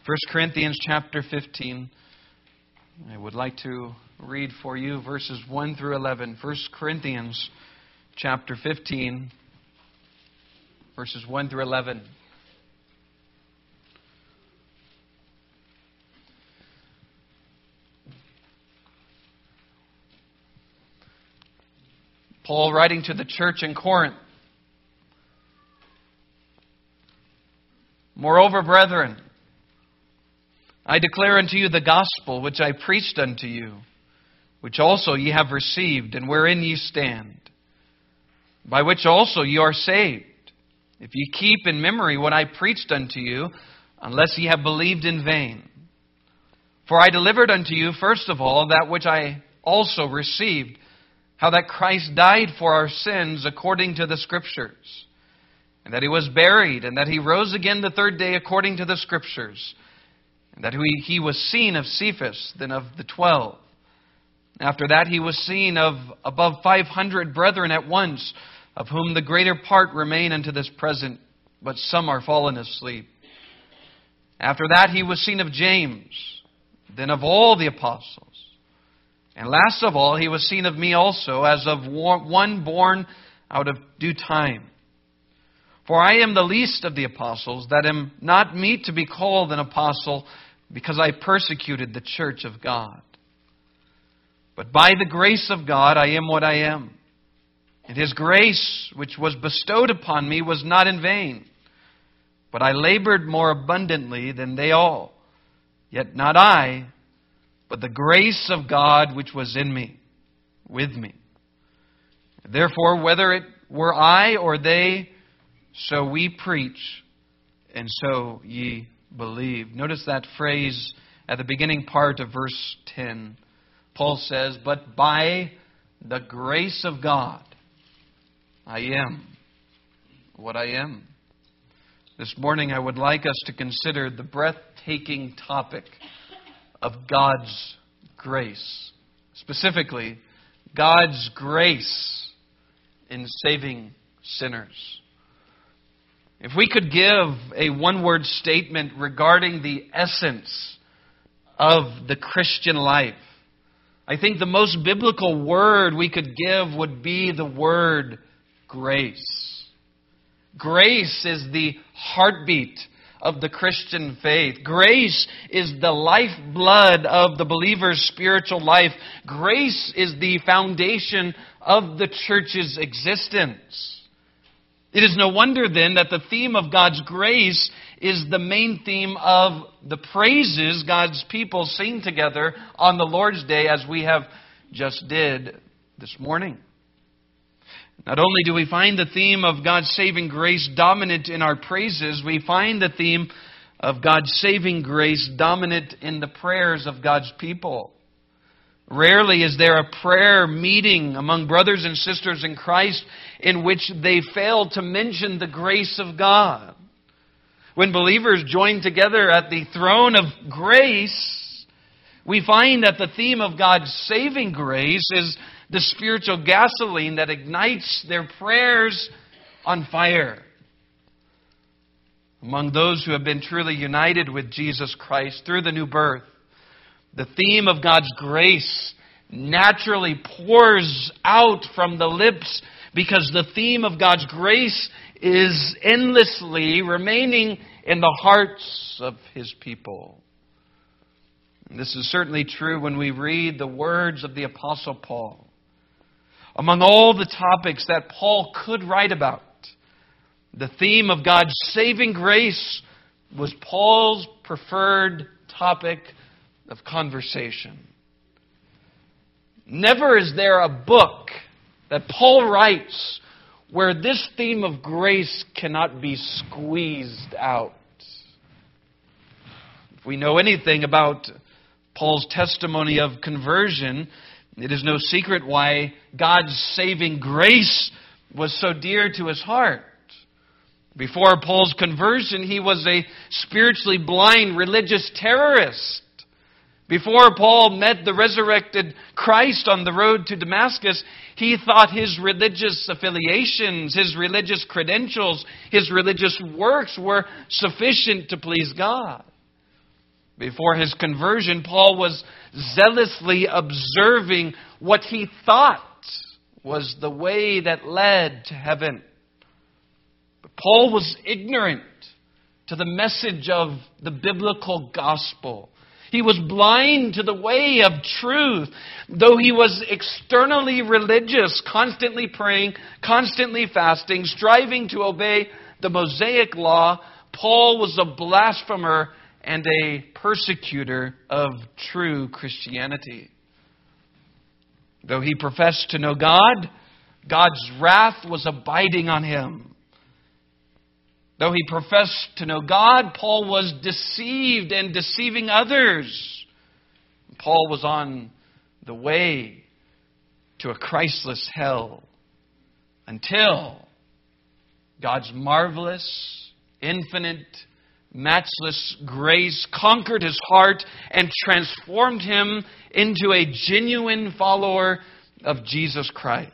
First Corinthians chapter 15. I would like to read for you verses 1 through 11. 1 Corinthians chapter 15, verses 1 through 11. Paul writing to the church in Corinth. Moreover, brethren, I declare unto you the gospel which I preached unto you, which also ye have received, and wherein ye stand, by which also ye are saved, if ye keep in memory what I preached unto you, unless ye have believed in vain. For I delivered unto you first of all that which I also received, how that Christ died for our sins according to the Scriptures, and that He was buried, and that He rose again the third day according to the Scriptures, and that He was seen of Cephas, then of the 12. After that He was seen of above 500 brethren at once, of whom the greater part remain unto this present, but some are fallen asleep. After that He was seen of James, then of all the apostles. And last of all He was seen of me also, as of one born out of due time. For I am the least of the apostles, that am not meet to be called an apostle, because I persecuted the church of God. But by the grace of God I am what I am. And His grace, which was bestowed upon me, was not in vain. But I labored more abundantly than they all. Yet not I, but the grace of God which was in me, with me. Therefore, whether it were I or they, so we preach, and so ye believe. Notice that phrase at the beginning part of verse 10. Paul says, but by the grace of God, I am what I am. This morning I would like us to consider the breathtaking topic of God's grace. Specifically, God's grace in saving sinners. If we could give a one-word statement regarding the essence of the Christian life, I think the most biblical word we could give would be the word grace. Grace is the heartbeat of the Christian faith. Grace is the lifeblood of the believer's spiritual life. Grace is the foundation of the church's existence. It is no wonder then that the theme of God's grace is the main theme of the praises God's people sing together on the Lord's Day, as we have just did this morning. Not only do we find the theme of God's saving grace dominant in our praises, we find the theme of God's saving grace dominant in the prayers of God's people. Rarely is there a prayer meeting among brothers and sisters in Christ in which they fail to mention the grace of God. When believers join together at the throne of grace, we find that the theme of God's saving grace is the spiritual gasoline that ignites their prayers on fire. Among those who have been truly united with Jesus Christ through the new birth, the theme of God's grace naturally pours out from the lips, because the theme of God's grace is endlessly remaining in the hearts of His people. And this is certainly true when we read the words of the Apostle Paul. Among all the topics that Paul could write about, the theme of God's saving grace was Paul's preferred topic of conversation. Never is there a book that Paul writes where this theme of grace cannot be squeezed out. If we know anything about Paul's testimony of conversion, it is no secret why God's saving grace was so dear to his heart. Before Paul's conversion, he was a spiritually blind religious terrorist. Before Paul met the resurrected Christ on the road to Damascus, he thought his religious affiliations, his religious credentials, his religious works were sufficient to please God. Before his conversion, Paul was zealously observing what he thought was the way that led to heaven. But Paul was ignorant to the message of the biblical gospel. He was blind to the way of truth. Though he was externally religious, constantly praying, constantly fasting, striving to obey the Mosaic law, Paul was a blasphemer and a persecutor of true Christianity. Though he professed to know God, God's wrath was abiding on him. Though he professed to know God, Paul was deceived and deceiving others. Paul was on the way to a Christless hell until God's marvelous, infinite, matchless grace conquered his heart and transformed him into a genuine follower of Jesus Christ.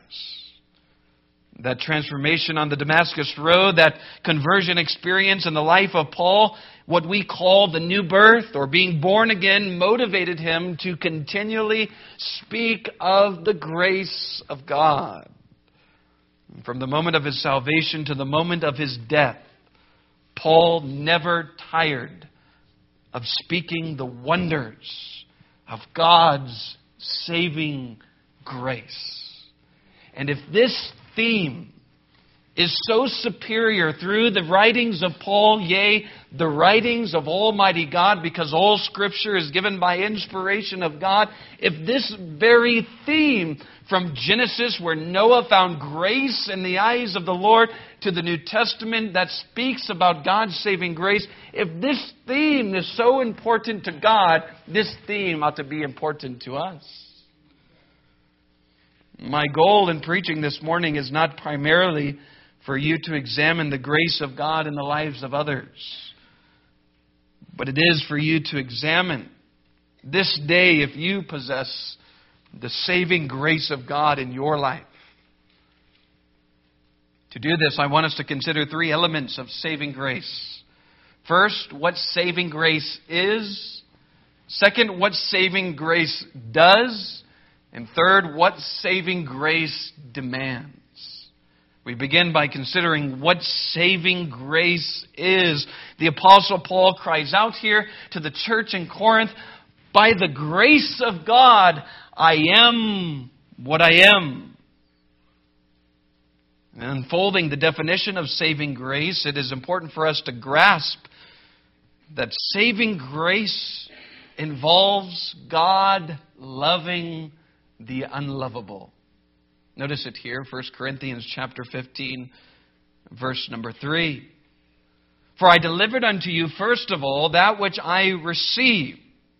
That transformation on the Damascus Road, that conversion experience in the life of Paul, what we call the new birth or being born again, motivated him to continually speak of the grace of God. From the moment of his salvation to the moment of his death, Paul never tired of speaking the wonders of God's saving grace. And if this theme is so superior through the writings of Paul, yea, the writings of Almighty God, because all Scripture is given by inspiration of God, if this very theme from Genesis, where Noah found grace in the eyes of the Lord, to the New Testament that speaks about God's saving grace, if this theme is so important to God, this theme ought to be important to us. My goal in preaching this morning is not primarily for you to examine the grace of God in the lives of others, but it is for you to examine this day if you possess the saving grace of God in your life. To do this, I want us to consider three elements of saving grace. First, what saving grace is. Second, what saving grace does. And third, what saving grace demands. We begin by considering what saving grace is. The Apostle Paul cries out here to the church in Corinth, "By the grace of God, I am what I am." In unfolding the definition of saving grace, it is important for us to grasp that saving grace involves God loving the unlovable. Notice it here, 1 Corinthians chapter 15, verse number 3. "For I delivered unto you first of all that which I received."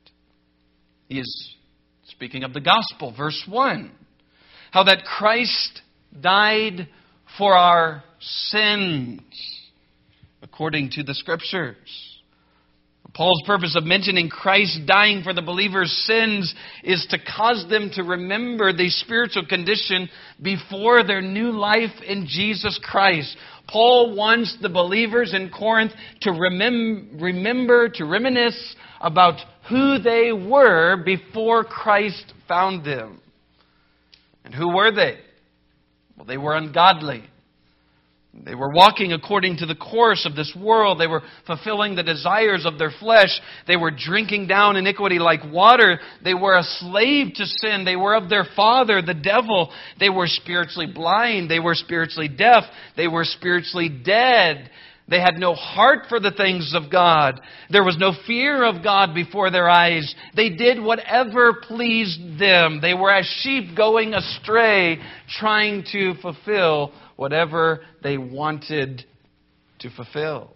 He is speaking of the gospel, verse 1. "How that Christ died for our sins, according to the Scriptures." Paul's purpose of mentioning Christ dying for the believer's sins is to cause them to remember the spiritual condition before their new life in Jesus Christ. Paul wants the believers in Corinth to remember, to reminisce about who they were before Christ found them. And who were they? Well, they were ungodly. They were walking according to the course of this world. They were fulfilling the desires of their flesh. They were drinking down iniquity like water. They were a slave to sin. They were of their father, the devil. They were spiritually blind. They were spiritually deaf. They were spiritually dead. They had no heart for the things of God. There was no fear of God before their eyes. They did whatever pleased them. They were as sheep going astray, trying to fulfill whatever they wanted to fulfill.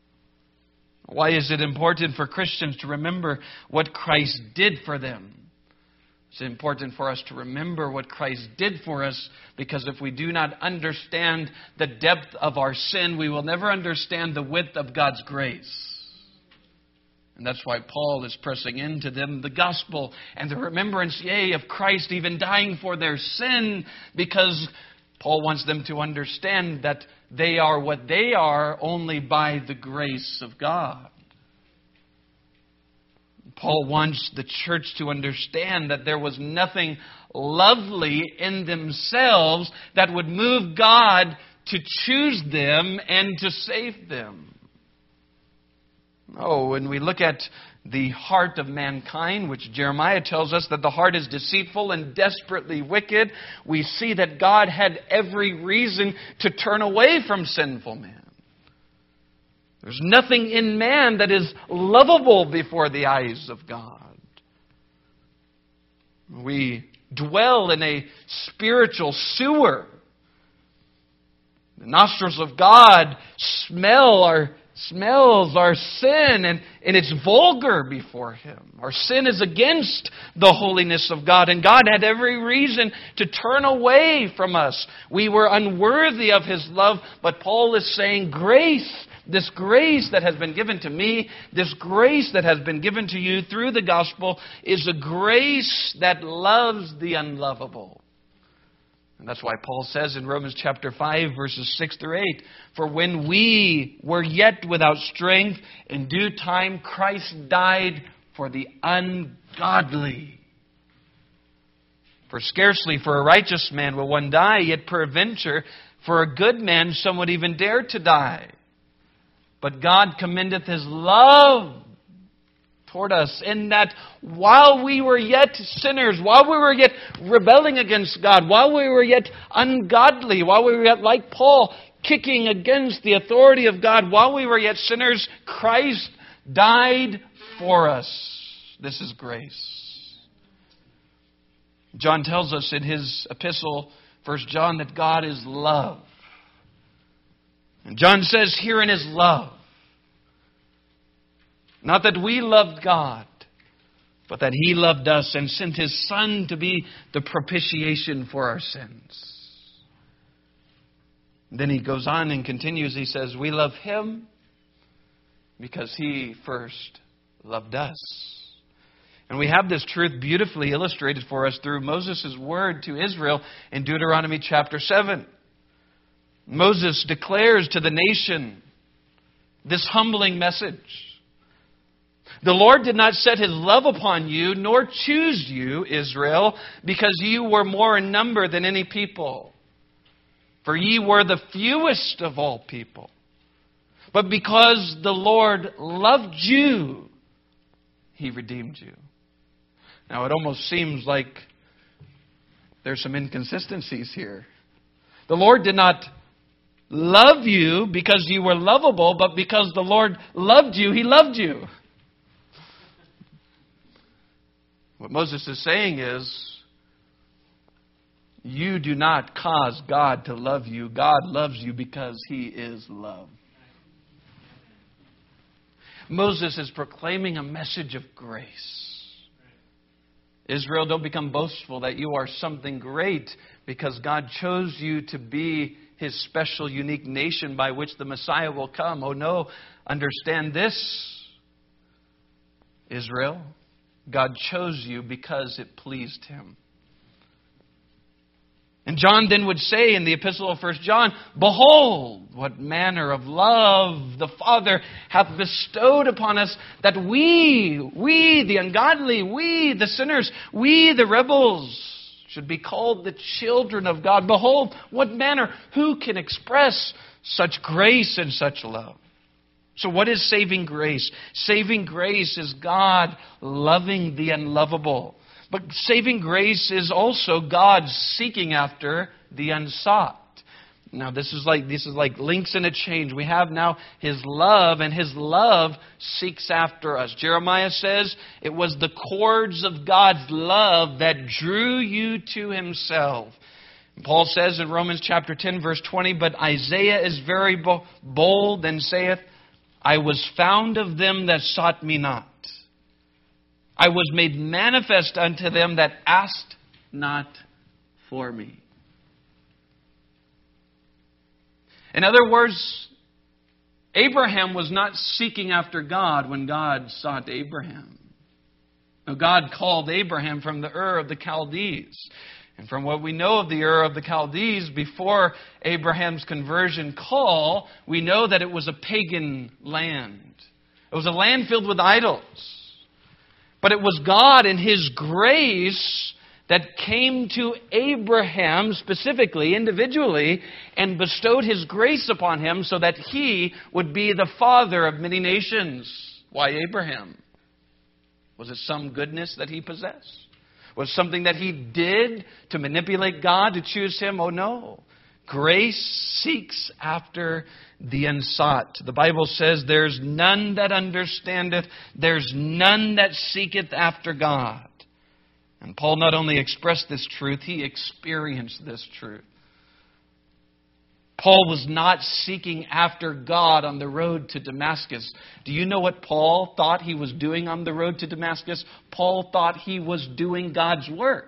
Why is it important for Christians to remember what Christ did for them? It's important for us to remember what Christ did for us, because if we do not understand the depth of our sin, we will never understand the width of God's grace. And that's why Paul is pressing into them the gospel and the remembrance, yea, of Christ even dying for their sin, because Paul wants them to understand that they are what they are only by the grace of God. Paul wants the church to understand that there was nothing lovely in themselves that would move God to choose them and to save them. Oh, when we look at the heart of mankind, which Jeremiah tells us that the heart is deceitful and desperately wicked, we see that God had every reason to turn away from sinful man. There's nothing in man that is lovable before the eyes of God. We dwell in a spiritual sewer. The nostrils of God smells our sin, and it's vulgar before Him. Our sin is against the holiness of God, and God had every reason to turn away from us. We were unworthy of His love, but Paul is saying grace, this grace that has been given to me, this grace that has been given to you through the gospel, is a grace that loves the unlovable. And that's why Paul says in Romans chapter 5, verses 6 through 8, "For when we were yet without strength, in due time Christ died for the ungodly. For scarcely for a righteous man will one die, yet peradventure for a good man some would even dare to die. But God commendeth His love toward us, in that while we were yet sinners, while we were yet rebelling against God, while we were yet ungodly, while we were yet like Paul, kicking against the authority of God, while we were yet sinners, Christ died for us." This is grace. John tells us in his epistle, 1 John, that God is love. And John says herein is love. Not that we loved God, but that He loved us and sent His Son to be the propitiation for our sins. Then he goes on and continues. He says, we love Him because He first loved us. And we have this truth beautifully illustrated for us through Moses' word to Israel in Deuteronomy chapter 7. Moses declares to the nation this humbling message. "The Lord did not set His love upon you, nor choose you, Israel, because you were more in number than any people. For ye were the fewest of all people. But because the Lord loved you, He redeemed you." Now it almost seems like there's some inconsistencies here. The Lord did not love you because you were lovable, but because the Lord loved you, He loved you. What Moses is saying is, you do not cause God to love you. God loves you because He is love. Moses is proclaiming a message of grace. Israel, don't become boastful that you are something great because God chose you to be His special, unique nation by which the Messiah will come. Oh no, understand this, Israel. God chose you because it pleased Him. And John then would say in the epistle of 1 John, "Behold, what manner of love the Father hath bestowed upon us, that we the ungodly, we the sinners, we the rebels, should be called the children of God. Behold, what manner, who can express such grace and such love?" So what is saving grace? Saving grace is God loving the unlovable. But saving grace is also God seeking after the unsought. Now this is like links in a chain. We have now His love, and His love seeks after us. Jeremiah says it was the cords of God's love that drew you to Himself. And Paul says in Romans chapter 10 verse 20, "But Isaiah is very bold and saith, I was found of them that sought me not. I was made manifest unto them that asked not for me." In other words, Abraham was not seeking after God when God sought Abraham. No, God called Abraham from the Ur of the Chaldees. And from what we know of the Ur of the Chaldees, before Abraham's conversion call, we know that it was a pagan land. It was a land filled with idols. But it was God in His grace that came to Abraham specifically, individually, and bestowed His grace upon him so that he would be the father of many nations. Why Abraham? Was it some goodness that he possessed? Was it something that he did to manipulate God to choose him? Oh no. Grace seeks after the unsought. The Bible says, there's none that understandeth, there's none that seeketh after God. And Paul not only expressed this truth, he experienced this truth. Paul was not seeking after God on the road to Damascus. Do you know what Paul thought he was doing on the road to Damascus? Paul thought he was doing God's work.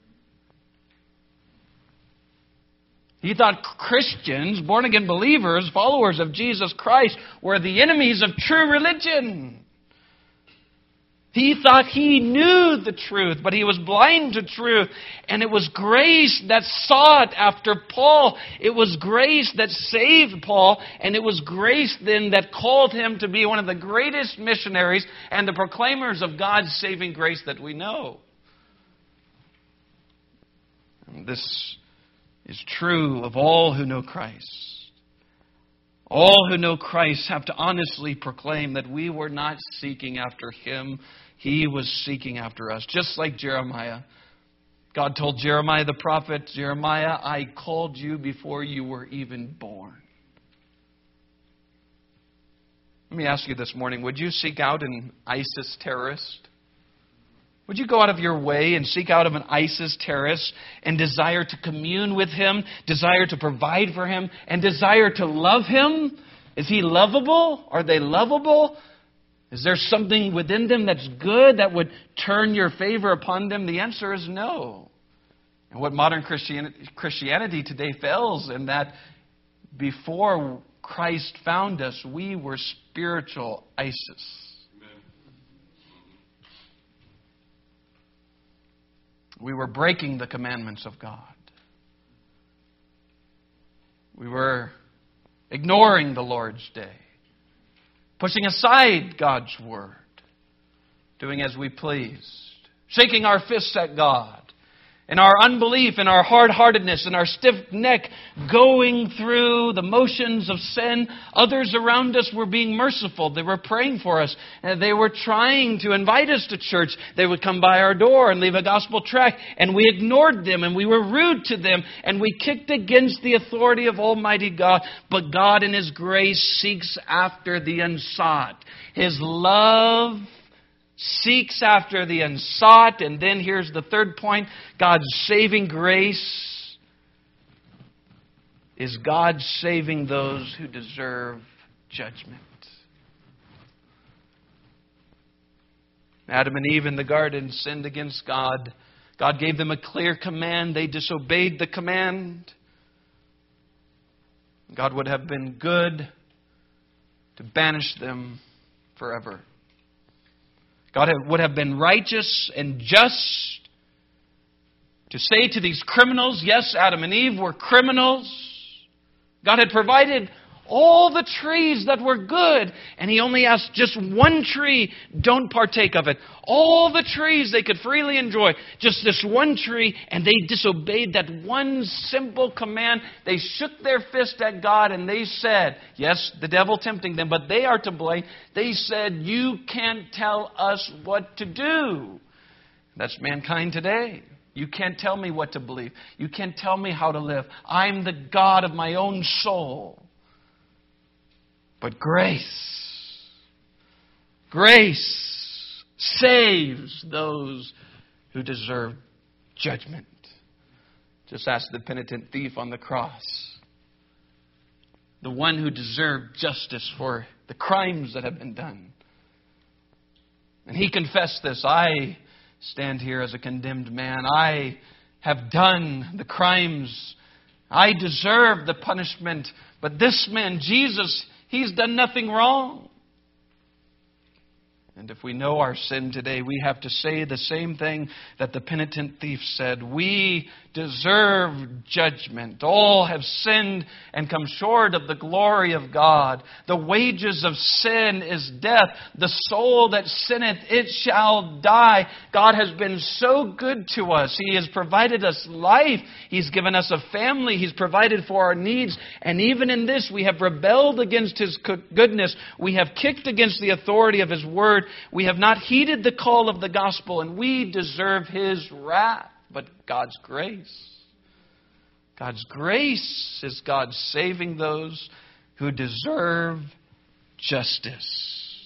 He thought Christians, born-again believers, followers of Jesus Christ, were the enemies of true religion. He thought he knew the truth, but he was blind to truth. And it was grace that sought after Paul. It was grace that saved Paul. And it was grace then that called him to be one of the greatest missionaries and the proclaimers of God's saving grace that we know. And this is true of all who know Christ. All who know Christ have to honestly proclaim that we were not seeking after Him. He was seeking after us. Just like Jeremiah. God told Jeremiah the prophet, Jeremiah, I called you before you were even born. Let me ask you this morning, would you seek out an ISIS terrorist? Would you go out of your way and seek out an ISIS terrorist and desire to commune with him, desire to provide for him, and desire to love him? Is he lovable? Are they lovable? Is there something within them that's good that would turn your favor upon them? The answer is no. And what modern Christianity today fails in that before Christ found us, we were spiritual ISIS. We were breaking the commandments of God. We were ignoring the Lord's day. Pushing aside God's word. Doing as we pleased. Shaking our fists at God. In our unbelief, in our hard-heartedness, in our stiff neck, going through the motions of sin. Others around us were being merciful. They were praying for us. And they were trying to invite us to church. They would come by our door and leave a gospel tract. And we ignored them and we were rude to them. And we kicked against the authority of Almighty God. But God in His grace seeks after the unsought. His love seeks after the unsought. And then here's the third point. God's saving grace is God saving those who deserve judgment. Adam and Eve in the garden sinned against God. God gave them a clear command. They disobeyed the command. God would have been good to banish them forever. God would have been righteous and just to say to these criminals, yes, Adam and Eve were criminals. God had provided all the trees that were good, and He only asked just one tree, don't partake of it. All the trees they could freely enjoy, just this one tree, and they disobeyed that one simple command. They shook their fist at God and they said, yes, the devil tempting them, but they are to blame. They said, you can't tell us what to do. That's mankind today. You can't tell me what to believe. You can't tell me how to live. I'm the God of my own soul. But grace saves those who deserve judgment. Just ask the penitent thief on the cross. The one who deserved justice for the crimes that have been done. And he confessed this. I stand here as a condemned man. I have done the crimes. I deserve the punishment. But this man, Jesus, He's done nothing wrong. And if we know our sin today, we have to say the same thing that the penitent thief said. We deserve judgment. All have sinned and come short of the glory of God. The wages of sin is death. The soul that sinneth, it shall die. God has been so good to us. He has provided us life. He's given us a family. He's provided for our needs. And even in this, we have rebelled against His goodness. We have kicked against the authority of His word. We have not heeded the call of the gospel, and we deserve His wrath. But God's grace. God's grace is God saving those who deserve justice.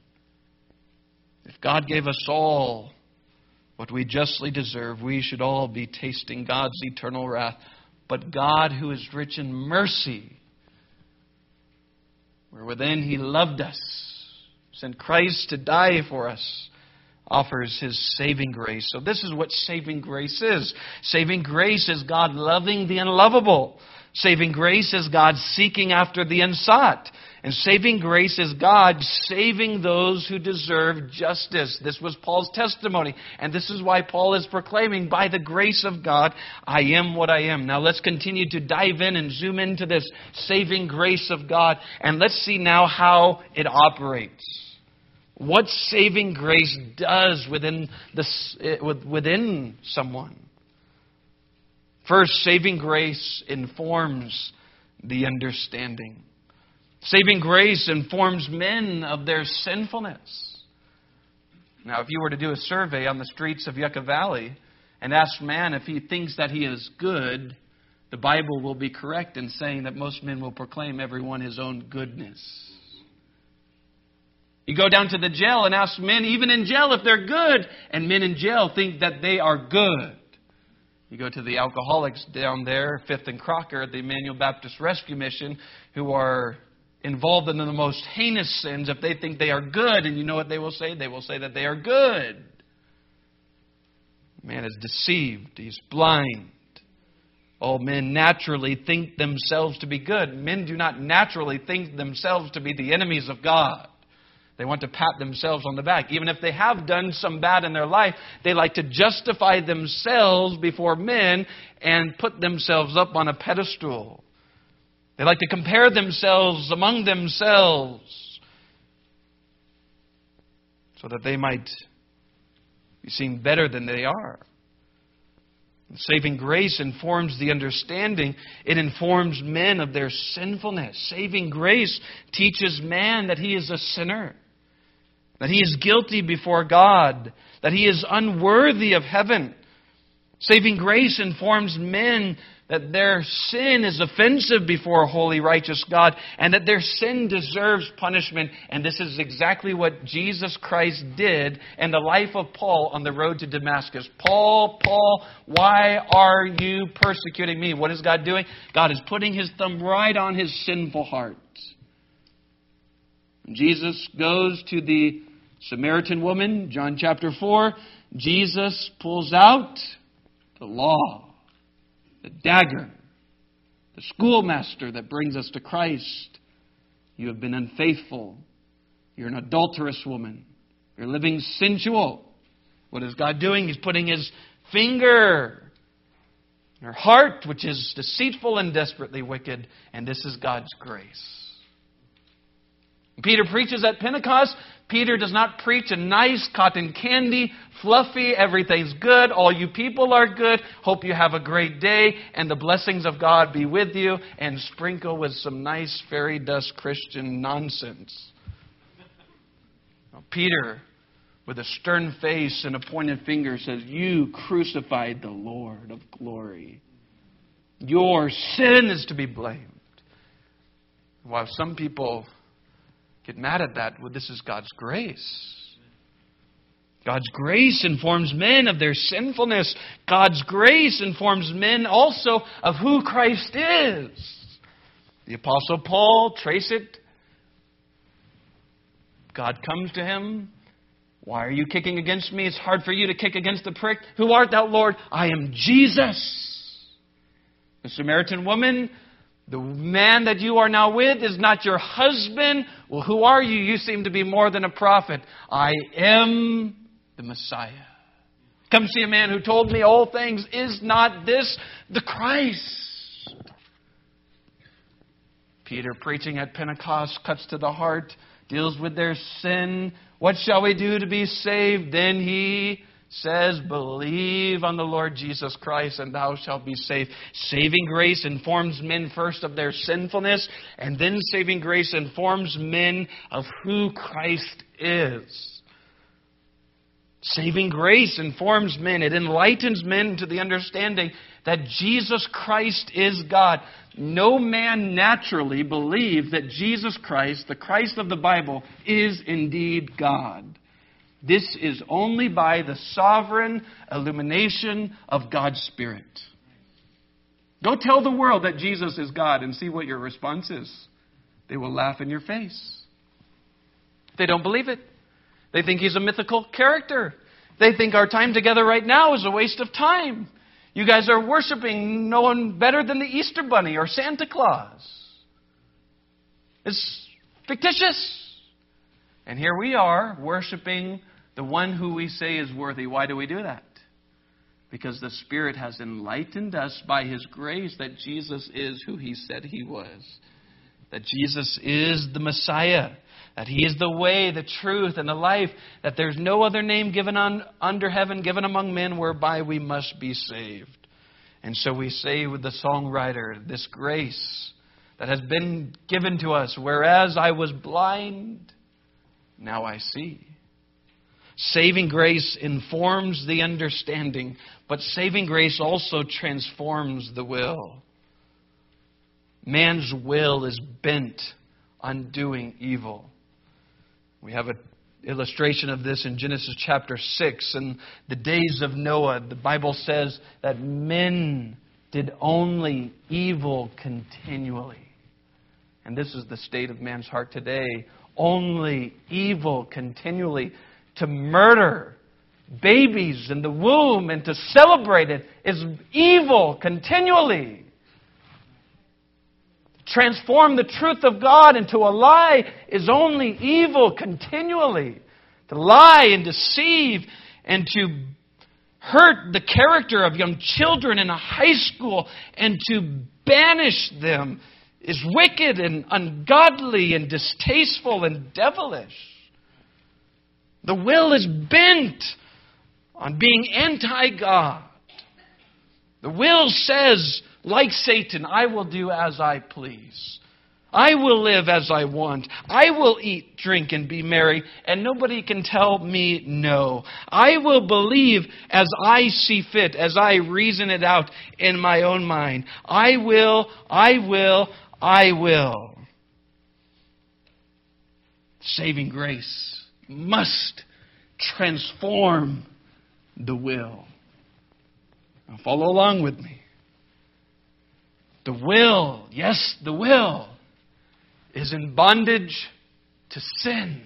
If God gave us all what we justly deserve, we should all be tasting God's eternal wrath. But God, who is rich in mercy, wherewithin He loved us, sent Christ to die for us, offers His saving grace. So this is what saving grace is. Saving grace is God loving the unlovable. Saving grace is God seeking after the unsought. And saving grace is God saving those who deserve justice. This was Paul's testimony. And this is why Paul is proclaiming, by the grace of God, I am what I am. Now let's continue to dive in and zoom into this saving grace of God. And let's see now how it operates. What saving grace does within someone. First, saving grace informs the understanding. Saving grace informs men of their sinfulness. Now, if you were to do a survey on the streets of Yucca Valley and ask man if he thinks that he is good, the Bible will be correct in saying that most men will proclaim everyone his own goodness. You go down to the jail and ask men, even in jail, if they're good. And men in jail think that they are good. You go to the alcoholics down there, Fifth and Crocker at the Emmanuel Baptist Rescue Mission, who are involved in the most heinous sins. If they think they are good, and you know what they will say? They will say that they are good. Man is deceived. He's blind. All men naturally think themselves to be good. Men do not naturally think themselves to be the enemies of God. They want to pat themselves on the back. Even if they have done some bad in their life, they like to justify themselves before men and put themselves up on a pedestal. They like to compare themselves among themselves so that they might be seen better than they are. Saving grace informs the understanding. It informs men of their sinfulness. Saving grace teaches man that he is a sinner, that he is guilty before God, that he is unworthy of heaven. Saving grace informs men that their sin is offensive before a holy, righteous God, and that their sin deserves punishment. And this is exactly what Jesus Christ did in the life of Paul on the road to Damascus. Paul, Paul, why are you persecuting me? What is God doing? God is putting His thumb right on his sinful heart. Jesus goes to the Samaritan woman, John chapter 4. Jesus pulls out the law, the dagger, the schoolmaster that brings us to Christ. You have been unfaithful. You're an adulterous woman. You're living sensual. What is God doing? He's putting His finger in her heart, which is deceitful and desperately wicked. And this is God's grace. Peter preaches at Pentecost. Peter does not preach a nice cotton candy, fluffy, everything's good, all you people are good, hope you have a great day, and the blessings of God be with you, and sprinkle with some nice fairy dust Christian nonsense. Now, Peter, with a stern face and a pointed finger, says, you crucified the Lord of glory. Your sin is to be blamed. While some people get mad at that, well, this is God's grace. God's grace informs men of their sinfulness. God's grace informs men also of who Christ is. The Apostle Paul, trace it. God comes to him. Why are you kicking against me? It's hard for you to kick against the prick. Who art thou, Lord? I am Jesus. The Samaritan woman, The man that you are now with is not your husband. Well, who are you? You seem to be more than a prophet. I am the Messiah. Come see a man who told me all things. Is not this the Christ? Peter, preaching at Pentecost, cuts to the heart, deals with their sin. What shall we do to be saved? Then he says, believe on the Lord Jesus Christ and thou shalt be saved. Saving grace informs men first of their sinfulness, and then saving grace informs men of who Christ is. Saving grace informs men. It enlightens men to the understanding that Jesus Christ is God. No man naturally believes that Jesus Christ, the Christ of the Bible, is indeed God. This is only by the sovereign illumination of God's Spirit. Go tell the world that Jesus is God and see what your response is. They will laugh in your face. They don't believe it. They think He's a mythical character. They think our time together right now is a waste of time. You guys are worshiping no one better than the Easter Bunny or Santa Claus. It's fictitious. And here we are worshiping the one who we say is worthy. Why do we do that? Because the Spirit has enlightened us by His grace that Jesus is who He said He was. That Jesus is the Messiah. That He is the way, the truth, and the life. That there's no other name given under heaven, given among men, whereby we must be saved. And so we say with the songwriter, this grace that has been given to us, whereas I was blind, now I see. Saving grace informs the understanding, but saving grace also transforms the will. Man's will is bent on doing evil. We have an illustration of this in Genesis chapter 6. In the days of Noah, the Bible says that men did only evil continually. And this is the state of man's heart today. Only evil continually. To murder babies in the womb and to celebrate it is evil continually. Transform the truth of God into a lie is only evil continually. To lie and deceive and to hurt the character of young children in a high school and to banish them is wicked and ungodly and distasteful and devilish. The will is bent on being anti-God. The will says, like Satan, I will do as I please. I will live as I want. I will eat, drink, and be merry, and nobody can tell me no. I will believe as I see fit, as I reason it out in my own mind. I will. Saving grace must transform the will. Now follow along with me. The will, yes, the will, is in bondage to sin.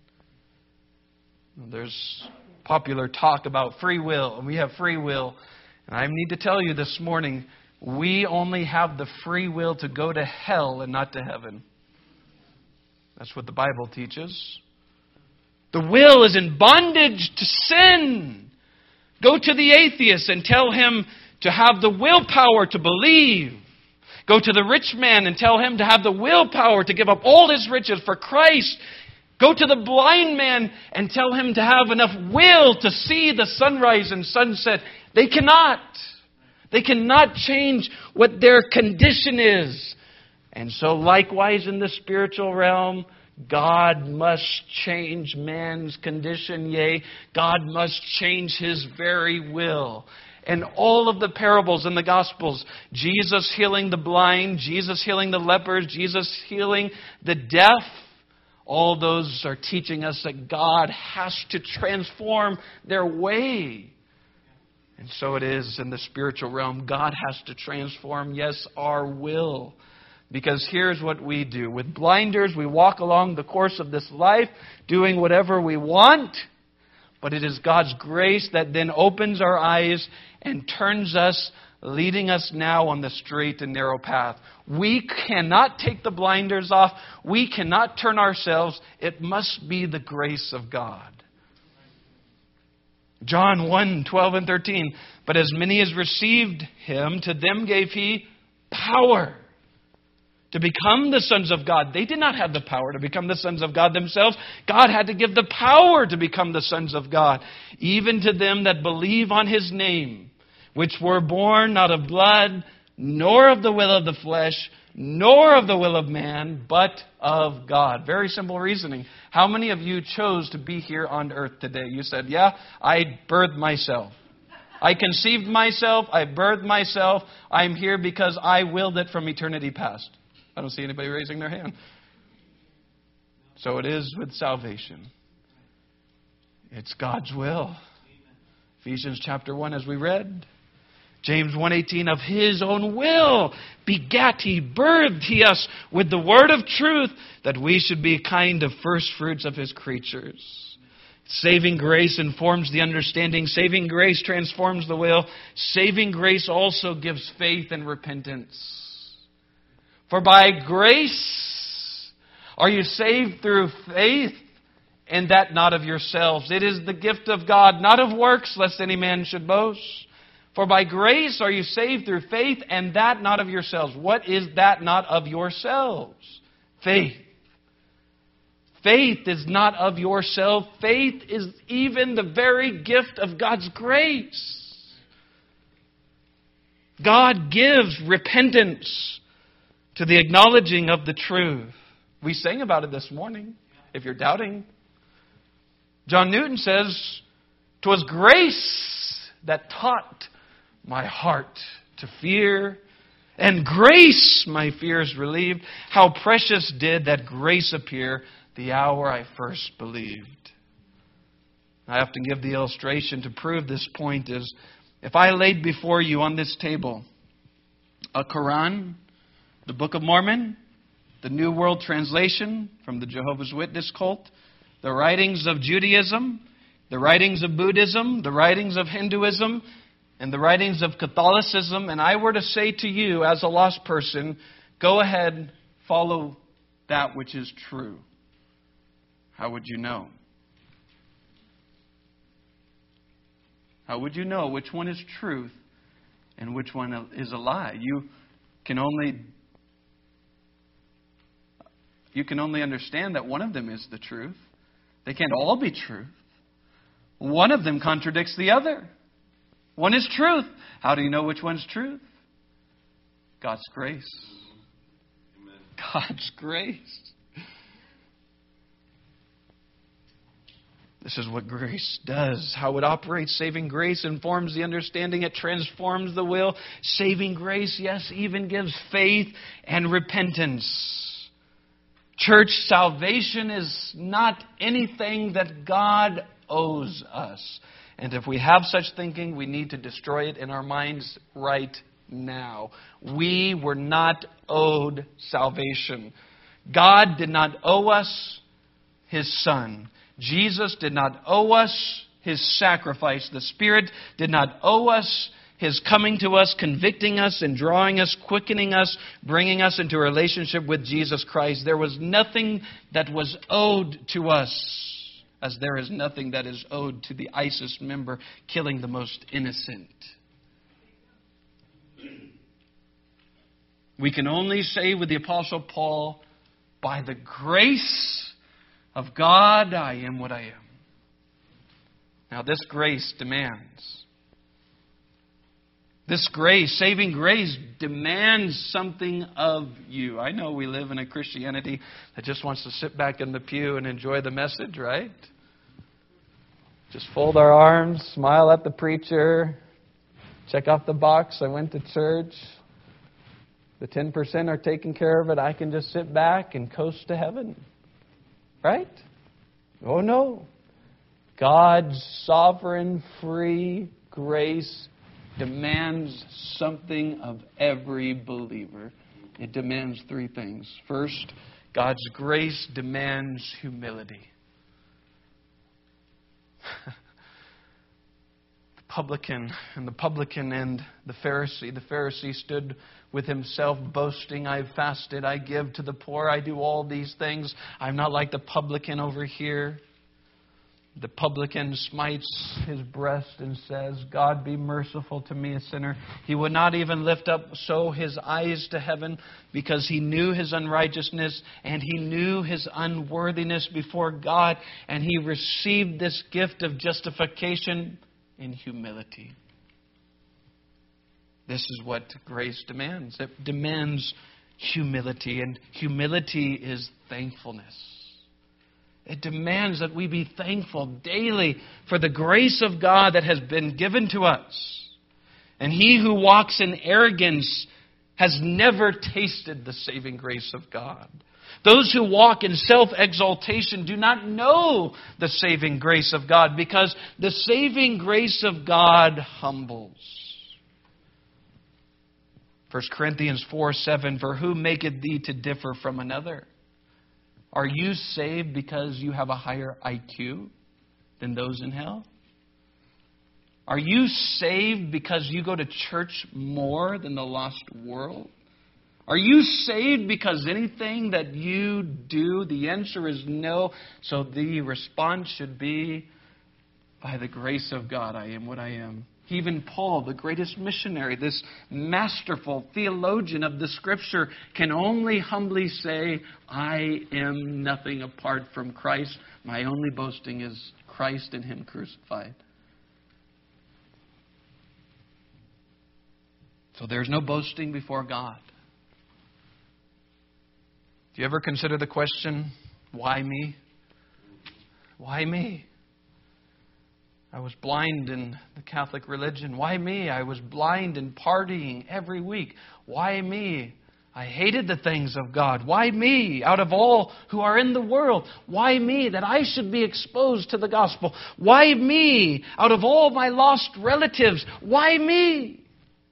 There's popular talk about free will, and we have free will. And I need to tell you this morning, we only have the free will to go to hell and not to heaven. That's what the Bible teaches. The will is in bondage to sin. Go to the atheist and tell him to have the willpower to believe. Go to the rich man and tell him to have the willpower to give up all his riches for Christ. Go to the blind man and tell him to have enough will to see the sunrise and sunset. They cannot. They cannot change what their condition is. And so likewise in the spiritual realm, God must change man's condition. Yea, God must change His very will. And all of the parables in the Gospels, Jesus healing the blind, Jesus healing the lepers, Jesus healing the deaf, all those are teaching us that God has to transform their way. And so it is in the spiritual realm. God has to transform, yes, our will. Because here's what we do. With blinders, we walk along the course of this life, doing whatever we want. But it is God's grace that then opens our eyes and turns us leading us now on the straight and narrow path. We cannot take the blinders off. We cannot turn ourselves. It must be the grace of God. John 1:12 and 13. But as many as received Him, to them gave He power to become the sons of God. They did not have the power to become the sons of God themselves. God had to give the power to become the sons of God. Even to them that believe on His name, which were born not of blood, nor of the will of the flesh, nor of the will of man, but of God. Very simple reasoning. How many of you chose to be here on earth today? You said, yeah, I birthed myself. I conceived myself. I birthed myself. I'm here because I willed it from eternity past. I don't see anybody raising their hand. So it is with salvation. It's God's will. Ephesians chapter 1, as we read. James 1:18, of His own will begat He, birthed He us with the word of truth, that we should be a kind of first fruits of His creatures. Saving grace informs the understanding. Saving grace transforms the will. Saving grace also gives faith and repentance. For by grace are you saved through faith, and that not of yourselves. It is the gift of God, not of works, lest any man should boast. For by grace are you saved through faith, and that not of yourselves. What is that not of yourselves? Faith. Faith is not of yourself. Faith is even the very gift of God's grace. God gives repentance to the acknowledging of the truth. We sang about it this morning, if you're doubting. John Newton says, "'Twas grace that taught my heart to fear, and grace my fears relieved. How precious did that grace appear the hour I first believed." I often give the illustration to prove this point is, if I laid before you on this table a Quran, the Book of Mormon, the New World Translation from the Jehovah's Witness cult, the writings of Judaism, the writings of Buddhism, the writings of Hinduism, and the writings of Catholicism, and I were to say to you as a lost person, go ahead, follow that which is true, how would you know? How would you know which one is truth and which one is a lie? You can only understand that one of them is the truth. They can't all be truth. One of them contradicts the other. One is truth. How do you know which one's truth? God's grace. Amen. God's grace. This is what grace does. How it operates. Saving grace informs the understanding. It transforms the will. Saving grace, yes, even gives faith and repentance. Church, salvation is not anything that God owes us. And if we have such thinking, we need to destroy it in our minds right now. We were not owed salvation. God did not owe us His Son. Jesus did not owe us His sacrifice. The Spirit did not owe us His coming to us, convicting us and drawing us, quickening us, bringing us into a relationship with Jesus Christ. There was nothing that was owed to us, as there is nothing that is owed to the ISIS member killing the most innocent. We can only say with the Apostle Paul, by the grace of God, I am what I am. Now this grace demands. This grace, saving grace, demands something of you. I know we live in a Christianity that just wants to sit back in the pew and enjoy the message, right? Just fold our arms, smile at the preacher, check off the box, I went to church. The 10% are taking care of it. I can just sit back and coast to heaven. Right? Oh no. God's sovereign, free grace demands something of every believer. It demands three things. First, God's grace demands humility. The publican, and the publican and the Pharisee. The Pharisee stood with himself boasting, I've fasted, I give to the poor, I do all these things. I'm not like the publican over here. The publican smites his breast and says, God, be merciful to me, a sinner. He would not even lift up so his eyes to heaven because he knew his unrighteousness and he knew his unworthiness before God. And he received this gift of justification in humility. This is what grace demands. It demands humility, and humility is thankfulness. It demands that we be thankful daily for the grace of God that has been given to us. And he who walks in arrogance has never tasted the saving grace of God. Those who walk in self-exaltation do not know the saving grace of God, because the saving grace of God humbles. 1 Corinthians 4:7, for who maketh thee to differ from another? Are you saved because you have a higher IQ than those in hell? Are you saved because you go to church more than the lost world? Are you saved because anything that you do? The answer is no. So the response should be, by the grace of God, I am what I am. Even Paul, the greatest missionary, this masterful theologian of the Scripture, can only humbly say, I am nothing apart from Christ. My only boasting is Christ and Him crucified. So there's no boasting before God. Do you ever consider the question, why me? Why me? I was blind in the Catholic religion. Why me? I was blind in partying every week. Why me? I hated the things of God. Why me? Out of all who are in the world. Why me? That I should be exposed to the gospel. Why me? Out of all my lost relatives. Why me?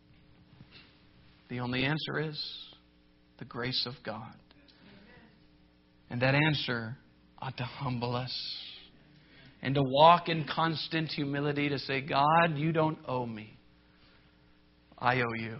The only answer is the grace of God. And that answer ought to humble us. And to walk in constant humility to say, God, you don't owe me. I owe you.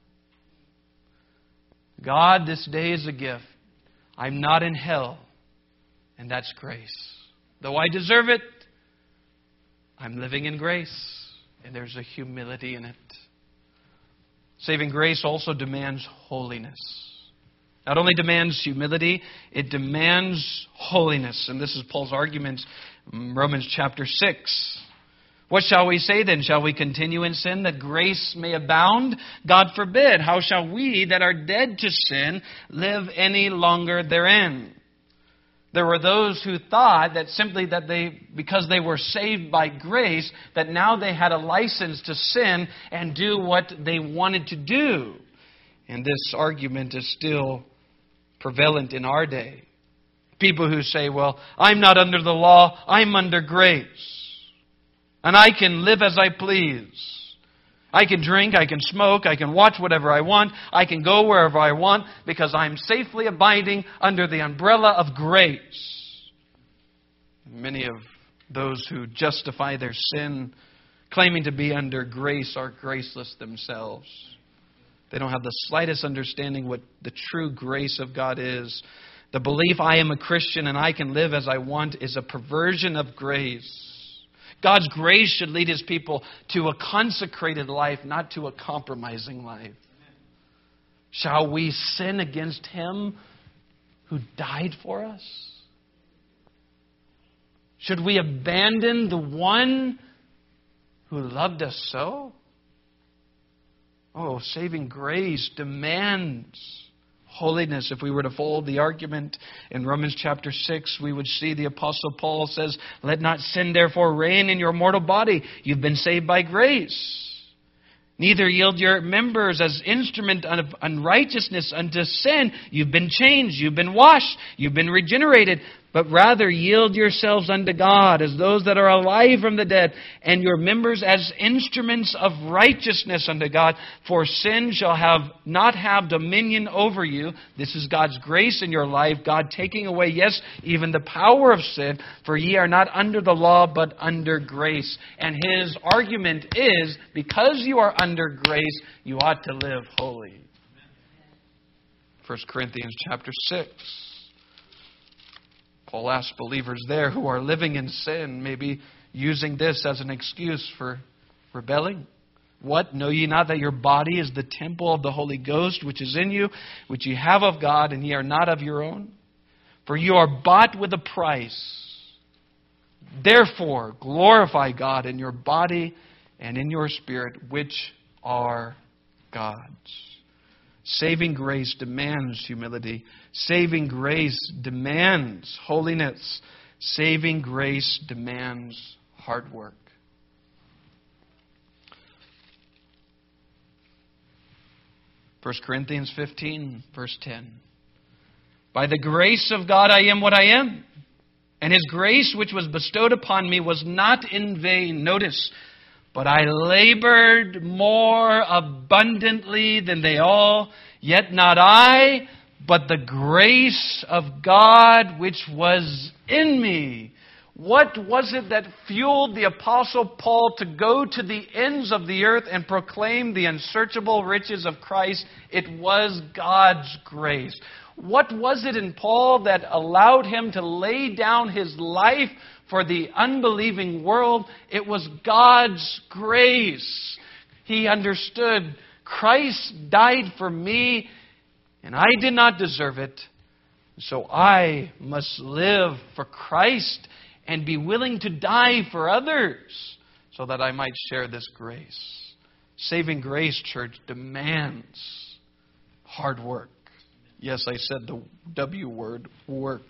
God, this day is a gift. I'm not in hell. And that's grace. Though I deserve it, I'm living in grace. And there's a humility in it. Saving grace also demands holiness. Not only demands humility, it demands holiness. And this is Paul's argument in Romans chapter 6. What shall we say then? Shall we continue in sin that grace may abound? God forbid. How shall we that are dead to sin live any longer therein? There were those who thought that simply that because they were saved by grace, that now they had a license to sin and do what they wanted to do. And this argument is still prevalent in our day. People who say, well, I'm not under the law, I'm under grace. And I can live as I please. I can drink, I can smoke, I can watch whatever I want, I can go wherever I want because I'm safely abiding under the umbrella of grace. Many of those who justify their sin claiming to be under grace are graceless themselves. They don't have the slightest understanding what the true grace of God is. The belief I am a Christian and I can live as I want is a perversion of grace. God's grace should lead His people to a consecrated life, not to a compromising life. Shall we sin against Him who died for us? Should we abandon the one who loved us so? Oh, saving grace demands holiness. If we were to follow the argument in Romans chapter 6, we would see the Apostle Paul says, let not sin therefore reign in your mortal body. You've been saved by grace. Neither yield your members as instrument of unrighteousness unto sin. You've been changed. You've been washed. You've been regenerated. But rather yield yourselves unto God as those that are alive from the dead, and your members as instruments of righteousness unto God. For sin shall not have dominion over you. This is God's grace in your life, God taking away, yes, even the power of sin. For ye are not under the law, but under grace. And his argument is, because you are under grace, you ought to live holy. 1 Corinthians chapter 6. Paul asks believers there who are living in sin, maybe using this as an excuse for rebelling. What? Know ye not that your body is the temple of the Holy Ghost, which is in you, which ye have of God, and ye are not of your own? For you are bought with a price. Therefore, glorify God in your body and in your spirit, which are God's. Saving grace demands humility. Saving grace demands holiness. Saving grace demands hard work. First Corinthians 15, verse 10. By the grace of God I am what I am, and His grace which was bestowed upon me was not in vain. Notice, but I labored more abundantly than they all, yet not I, but the grace of God which was in me. What was it that fueled the Apostle Paul to go to the ends of the earth and proclaim the unsearchable riches of Christ? It was God's grace. What was it in Paul that allowed him to lay down his life for the unbelieving world? It was God's grace. He understood Christ died for me, and I did not deserve it. So I must live for Christ and be willing to die for others so that I might share this grace. Saving grace, church, demands hard work. Yes, I said the W word, work.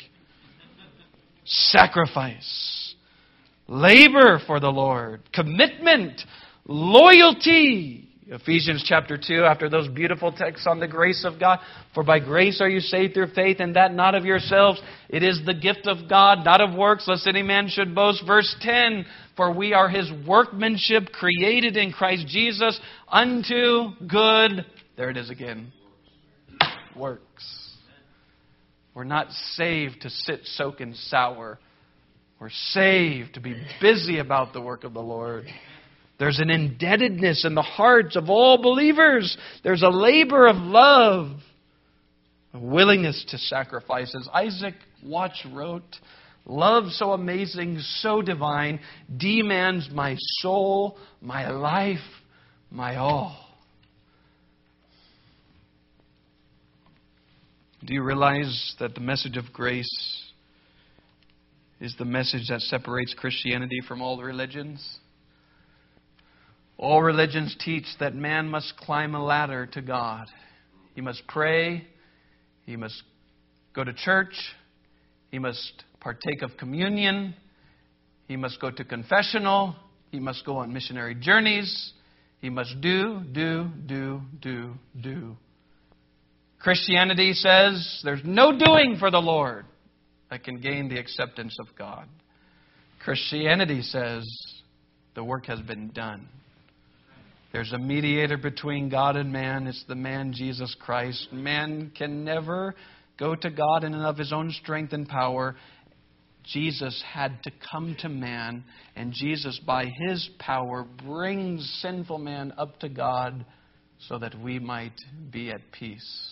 Sacrifice. Labor for the Lord. Commitment. Loyalty. Ephesians chapter 2, after those beautiful texts on the grace of God. For by grace are you saved through faith, and that not of yourselves. It is the gift of God, not of works, lest any man should boast. Verse 10, for we are His workmanship, created in Christ Jesus, unto good, there it is again, works. We're not saved to sit, soak, and sour. We're saved to be busy about the work of the Lord. There's an indebtedness in the hearts of all believers. There's a labor of love, a willingness to sacrifice. As Isaac Watts wrote, love so amazing, so divine, demands my soul, my life, my all. Do you realize that the message of grace is the message that separates Christianity from all religions? All religions teach that man must climb a ladder to God. He must pray. He must go to church. He must partake of communion. He must go to confessional. He must go on missionary journeys. He must do. Christianity says there's no doing for the Lord that can gain the acceptance of God. Christianity says the work has been done. There's a mediator between God and man. It's the man Jesus Christ. Man can never go to God in and of his own strength and power. Jesus had to come to man, and Jesus, by His power, brings sinful man up to God so that we might be at peace.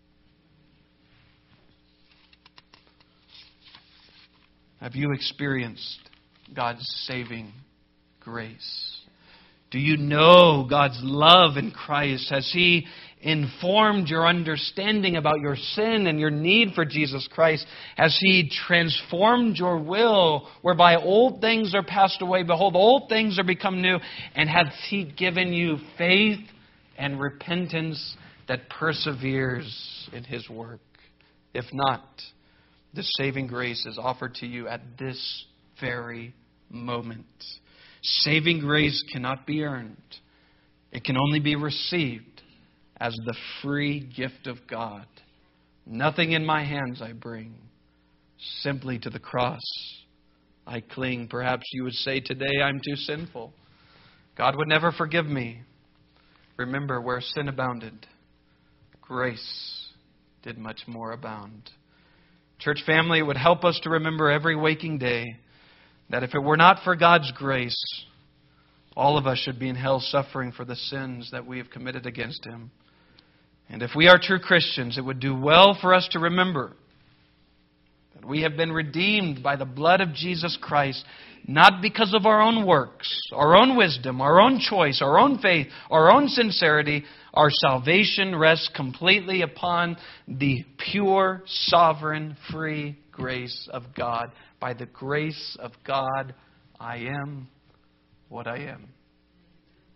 Have you experienced God's saving grace? Do you know God's love in Christ? Has He informed your understanding about your sin and your need for Jesus Christ? Has He transformed your will, whereby old things are passed away? Behold, old things are become new. And has He given you faith and repentance that perseveres in His work? If not, the saving grace is offered to you at this very moment. Saving grace cannot be earned. It can only be received as the free gift of God. Nothing in my hands I bring, simply to the cross I cling. Perhaps you would say today, I'm too sinful. God would never forgive me. Remember, where sin abounded, grace did much more abound. Church family, it would help us to remember every waking day that if it were not for God's grace, all of us should be in hell suffering for the sins that we have committed against Him. And if we are true Christians, it would do well for us to remember that we have been redeemed by the blood of Jesus Christ, not because of our own works, our own wisdom, our own choice, our own faith, our own sincerity. Our salvation rests completely upon the pure, sovereign, free grace of God. By the grace of God, I am what I am.